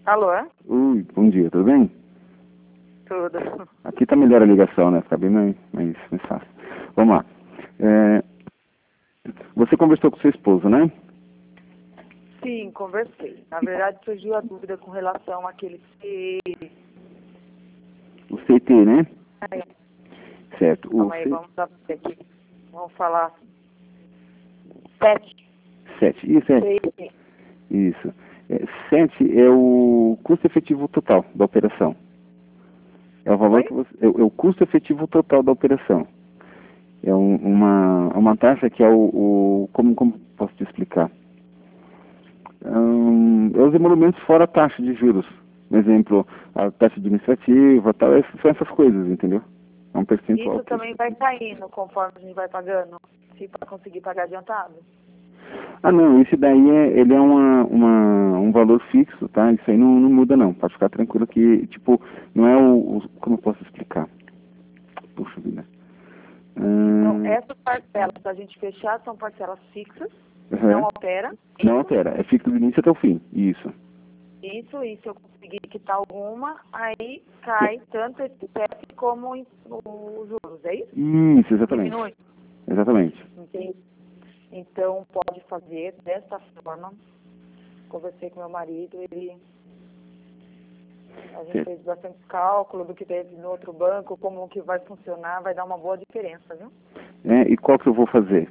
Alô? Oi, bom dia, tudo bem? Tudo. Aqui tá melhor a ligação, né? Fica bem mais fácil. Vamos lá. Você conversou com seu esposo, né? Sim, conversei. Na verdade, surgiu a dúvida com relação àquele CT. O CT, né? Certo. Calma aí, vamos saber aqui. Vamos falar. 7. 7. Isso, Isso. 7 é o custo efetivo total da operação. É o valor Oi? que você... É o custo efetivo total da operação. É uma taxa que é como posso te explicar? É os emolumentos fora a taxa de juros. Por exemplo, a taxa administrativa, tal, são essas coisas, entendeu? É um percentual. Isso também vai caindo conforme a gente vai pagando, se para conseguir pagar adiantado. Ah, não, esse daí ele é um valor fixo, tá? Isso aí não muda não, pode ficar tranquilo que, tipo, não é como eu posso explicar? Puxa vida. Então, essas parcelas da gente fechar são parcelas fixas, não altera. Não altera, é fixo do início até o fim, isso. Isso, e se eu conseguir quitar alguma, aí cai tanto esse CEP como os juros, é isso? Isso, exatamente. Diminui. Exatamente. Entendi. Então, pode fazer dessa forma. Conversei com meu marido, a gente fez bastante cálculo do que teve no outro banco, como que vai funcionar, vai dar uma boa diferença, viu? E qual que eu vou fazer?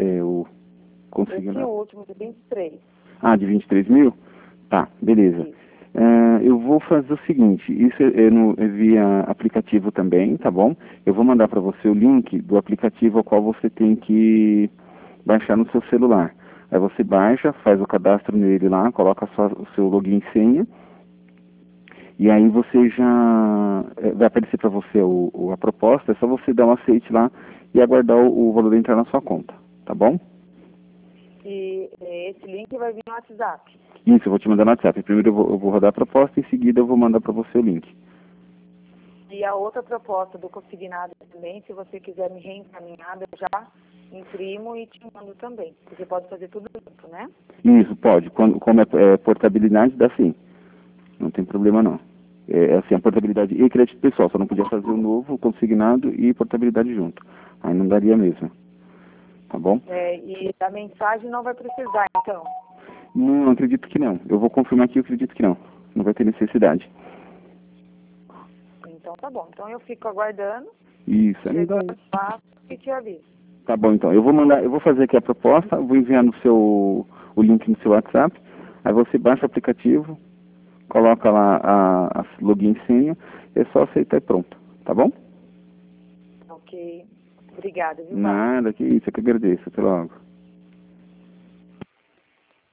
Esse último, de 23. Ah, de 23 mil? Tá, beleza. Eu vou fazer o seguinte, isso é via aplicativo também, tá bom? Eu vou mandar para você o link do aplicativo ao qual você tem que baixar no seu celular. Aí você baixa, faz o cadastro nele lá, coloca o seu login e senha, e aí você já vai aparecer para você a proposta, é só você dar um aceite lá e aguardar o valor entrar na sua conta, tá bom? E esse link vai vir no WhatsApp. Isso, eu vou te mandar no WhatsApp. Primeiro eu vou rodar a proposta, em seguida eu vou mandar para você o link. E a outra proposta do consignado também, se você quiser me reencaminhar, eu já imprimo e te mando também. Você pode fazer tudo junto, né? Isso, pode. Como é portabilidade, dá sim. Não tem problema não. É assim, a portabilidade e crédito pessoal, só não podia fazer o novo, consignado e portabilidade junto. Aí não daria mesmo. Tá bom? E a mensagem não vai precisar, então. Não, acredito que não. Eu vou confirmar aqui, eu acredito que não. Não vai ter necessidade. Então tá bom. Então eu fico aguardando. Isso, Chegando, faço e te aviso. Tá bom, então. Eu vou fazer aqui a proposta, vou enviar o link no seu WhatsApp, aí você baixa o aplicativo, coloca lá a login e senha, é só aceitar e pronto, tá bom? Ok. Obrigada, viu, Val? Nada, que isso, eu que agradeço. Até logo.